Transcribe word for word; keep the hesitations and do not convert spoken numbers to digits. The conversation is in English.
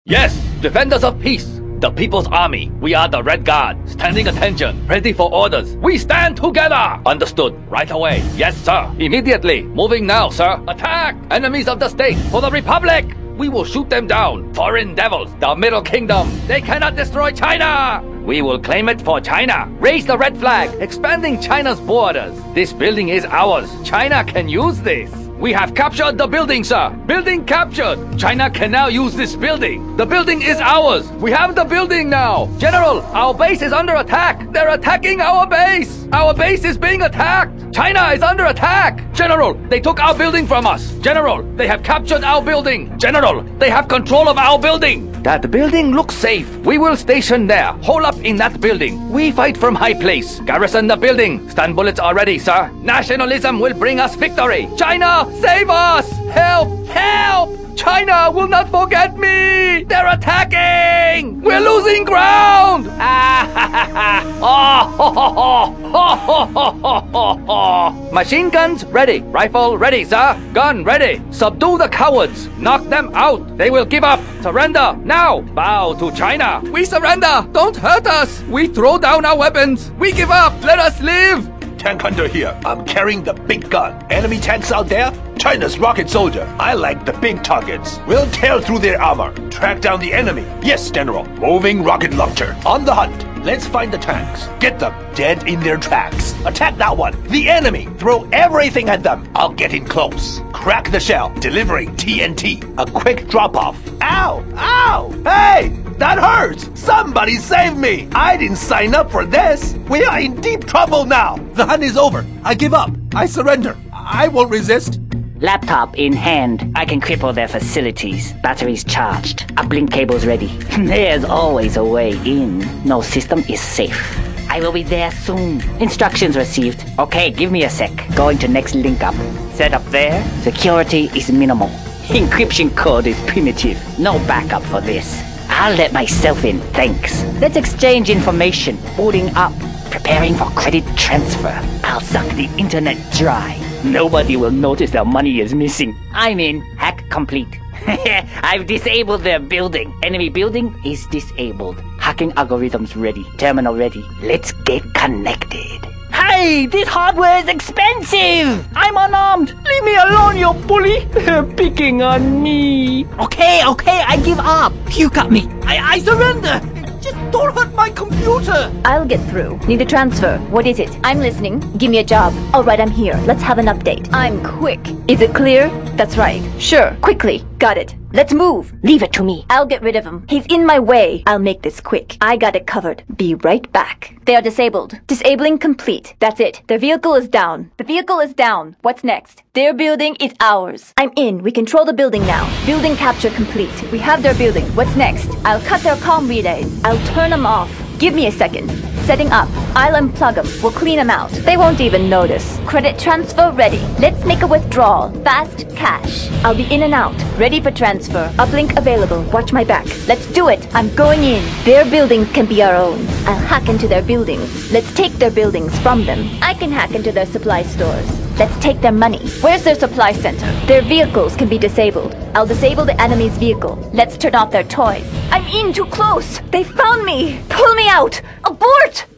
Yes, defenders of peace. The People's Army. We are the Red Guard. Standing attention. Ready for orders. We stand together. Understood. Right away. Yes, sir. Immediately. Moving now, sir. Attack! Enemies of the state. For the Republic. We will shoot them down. Foreign devils. The Middle Kingdom. They cannot destroy China. We will claim it for China. Raise the red flag. Expanding China's borders. This building is ours. China can use this. We have captured the building, sir. Building captured. China can now use this building. The building is ours. We have the building now. General, our base is under attack. They're attacking our base. Our base is being attacked. China is under attack. General, they took our building from us. General, they have captured our building. General, they have control of our building. That building looks safe. We will station there. Hold up in that building. We fight from high place. Garrison the building. Stun bullets are ready, sir. Nationalism will bring us victory. China, save us! Help! Help! China will not forget me! They're attacking! We're losing ground! Machine guns ready. Rifle ready, sir. Gun ready. Subdue the cowards. Knock them out. They will give up. Surrender now. Bow to China. We surrender. Don't hurt us. We throw down our weapons. We give up. Let us live. Tank hunter here. I'm carrying the big gun. Enemy tanks out there? China's rocket soldier. I like the big targets. We'll tear through their armor. Track down the enemy. Yes, General. Moving rocket launcher. On the hunt. Let's find the tanks. Get them dead in their tracks. Attack that one. The enemy. Throw everything at them. I'll get in close. Crack the shell. Delivering T N T. A quick drop-off. Ow! Ow! Hey! That hurts! Somebody save me! I didn't sign up for this! We are in deep trouble now! The hunt is over. I give up. I surrender. I won't resist. Laptop in hand. I can cripple their facilities. Batteries charged. Uplink cables ready. There's always a way in. No system is safe. I will be there soon. Instructions received. Okay, give me a sec. Going to next link up. Set up there. Security is minimal. Encryption code is primitive. No backup for this. I'll let myself in, thanks. Let's exchange information. Booting up. Preparing for credit transfer. I'll suck the internet dry. Nobody will notice their money is missing. I'm in. Hack complete. I've disabled their building. Enemy building is disabled. Hacking algorithms ready. Terminal ready. Let's get connected. Hey, this hardware is expensive! I'm unarmed! Leave me alone, you bully! They're picking on me! Okay, okay, I give up! You got me! I, I surrender! Just don't hurt my computer! I'll get through. Need a transfer. What is it? I'm listening. Give me a job. Alright, I'm here. Let's have an update. I'm quick. Is it clear? That's right. Sure. Quickly. Got it. Let's move. Leave it to me. I'll get rid of him. He's in my way. I'll make this quick. I got it covered. Be right back. They are disabled. Disabling complete. That's it. Their vehicle is down. The vehicle is down. What's next? Their building is ours. I'm in. We control the building now. Building capture complete. We have their building. What's next? I'll cut their comm relays. I'll turn them off. Give me a second. Setting up. I'll unplug them. We'll clean them out. They won't even notice. Credit transfer ready. Let's make a withdrawal. Fast cash. I'll be in and out. Ready for transfer. Uplink available. Watch my back. Let's do it. I'm going in. Their buildings can be our own. I'll hack into their buildings. Let's take their buildings from them. I can hack into their supply stores. Let's take their money. Where's their supply center? Their vehicles can be disabled. I'll disable the enemy's vehicle. Let's turn off their toys. I'm in too close. They found me. Pull me out. Abort!